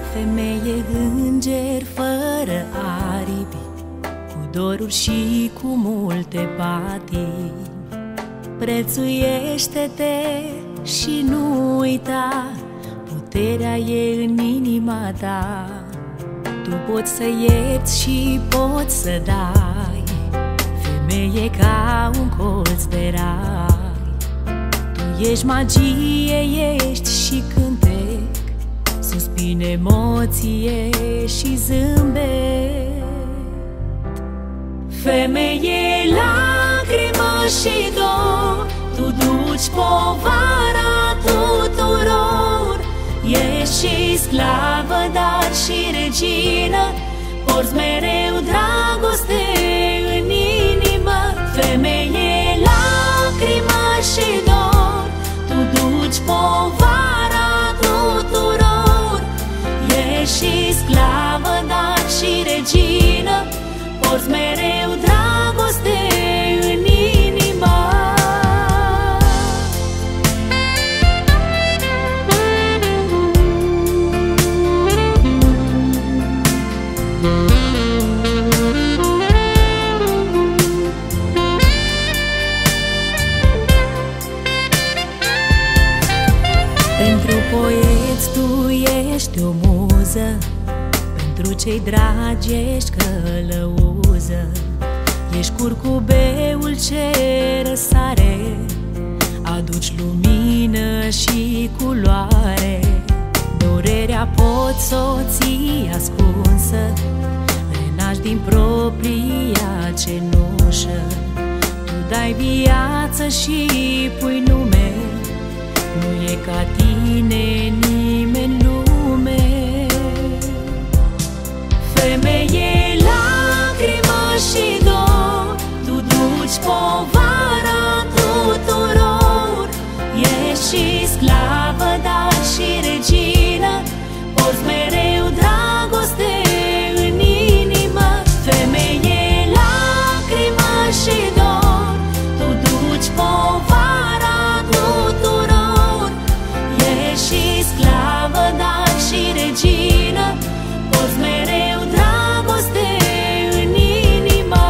Femeie înger fără aripi, cu doruri și cu multe patii. Prețuiește-te și nu uita, puterea e în inima ta. Tu poți să ierți și poți să dai, femeie ca un colț de rai. Tu ești magie, ești și cântec, suspin, emoție și zâmbet. Femeie, lacrimă și dor, tu duci povara tuturor. Ești și sclavă, dar și regină, porți mereu dragoste în inimă. Femeie, lacrimă și dor, tu duci povara tuturor. Ești și sclavă, dar și regină, porți mereu dragoste în inimă. Pentru poeți tu ești o muză, pentru cei dragi ești călăuză. Ești curcubeul ce răsare, aduci lumină și culoare. Durerea poți să o ții ascunsă, renaști din propria cenușă. Tu dai viață și pui nume, nu e ca tine nimeni în lume. Femeie, lacrimă și dor, tu duci povara tuturor. Ești și sclavă, dar și regină, porți mereu dragoste în inimă. Femeie, lacrimă și dor, tu duci povara tuturor. Ești și sclavă, dar și regină, porți mereu dragoste în inimă.